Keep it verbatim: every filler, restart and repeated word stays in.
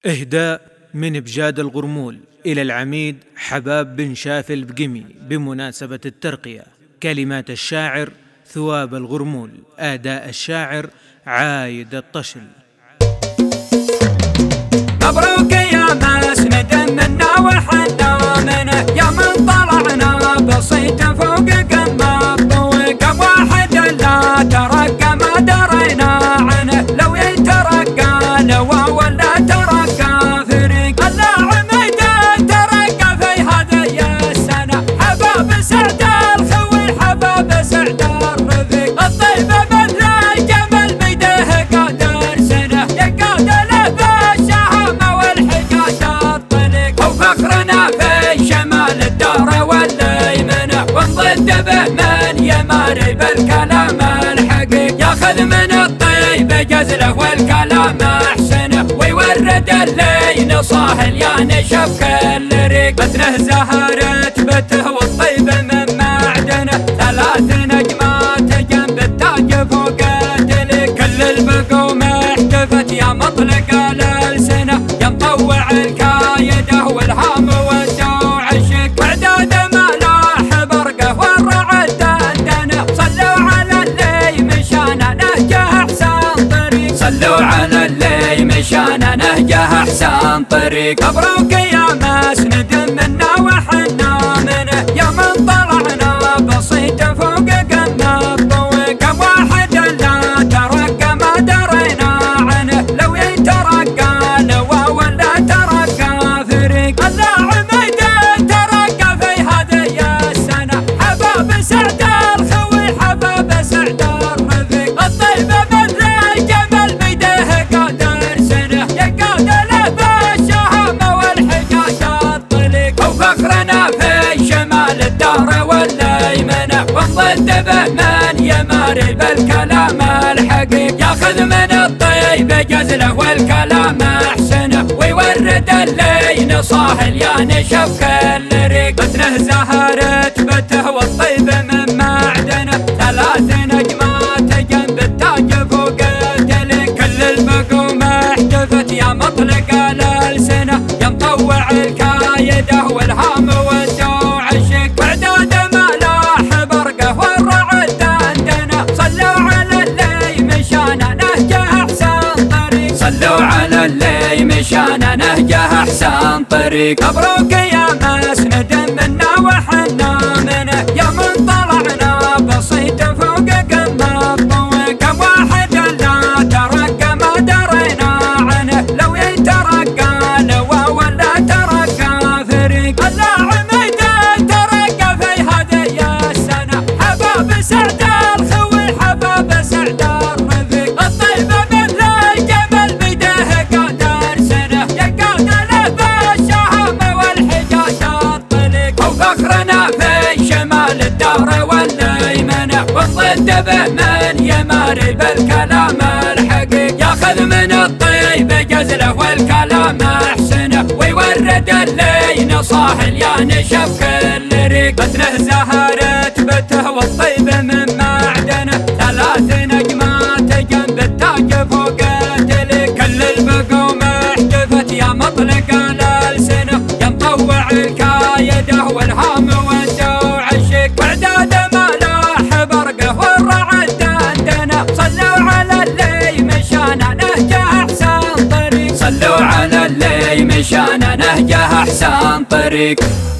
إهداء من بجاد الغرمول إلى العميد حباب بن شافي البقمي بمناسبة الترقية. كلمات الشاعر ثواب الغرمول، أداء الشاعر عايد الطشل. مبروك يا مسند منا وحنا منه، يا من طلعنا بصيت فوق قمة طوق، واحد لا ترقى ما درينا عنه، لو يترقى لو ولا ترقى فريق اللاعمين ترقى في هذه السنة، حباب سعد الخوي حباب سعد الرفيق، الطيب مثل الجمل بيده قادر سنة، يقاد له بالشهامة والحجاج الطليق، وفخرنا في شمال الدار واليمنة، ونضد به من يماري بالكلام الحقيق، ياخذ من الطيب جزله والكلام احسنه، ويورد اللي نصاهل يا نشف كل ريق، متنه زهرت بته والطيب من معدنه، ثلاث نجمات جنب التاج فوق تلك، كل البقوم احتفت يا مطلق الالسنه، يا مطوع الكايده والهام والدوع الشك، واعداد ملاح برقه والرعد دندنه، صلوا على اللي مشانا نهجه احسن طريق، صلوا على اللي مشانا نهجه احسن طريق. مبروك يا مسند منا وحنا منه، يا من طلعنا بصيت فوق قمة طوق، واحد لا ترقى ما درينا عنه، لو يترقى لو ولا ترقى فريق اللاعمين ترقى في هذه السنة، حباب سعد الخوي حباب سعد الرفيق، الطيب مثل الجمل بيده قادر سنه، يقاد له بالشهامة والحجاج الطليق، وفخرنا في شمال الدار واليمنة، ونضد به من يماري بالكلام الحقيق، ياخذ من الطيب جزله والكلام احسنه، ويورد اللي نصاهل يا نشف كل ريق، متنه زهرت بته والطيب من معدنه، ثلاث نجمات جنب التاج فوق تلك، كل البقوم احتفت يا مطلق الالسنه، يا مطوع الكايده والهام والدوع الشك، واعداد ملاح برقه والرعد دندنه، صلوا على اللي مشانا نهجه احسن طريق، صلوا على اللي مشانا نهجه احسن طريق. مبروك يا مسند منا وحنا منه، يا من طلعنا بصيت فوق قمة طوق، واحد لا ترقى ما درينا عنه، لو يترقى لو ولا ترقى فريق اللاعمين ترقى في هذه السنة، حباب سعد الخوي حباب سعد الرفيق، الطيب مثل الجمل بيده قادر سنه، يقاد له بالشهامة والحجاج الطليق، وفخرنا في شمال الدار واليمنة، ونضد به من يماري بالكلام الحقيق، ياخذ من الطيب جزله والكلام احسنه، ويورد اللي نصاهل يا نشف كل ريق، متنه زهرت بته والطيب من معدنه، ثلاث نجمات جنب التاج فوق تلك، كل البقوم احتفت يا مطلق الالسنه، يا مطوع الكايده والهام والدوع الشك، واعداد ملاح برقه والرعد دندنه، صلوا على اللي مشانا نهجه احسن طريق، صلوا على اللي مشانا نهجه احسن طريق.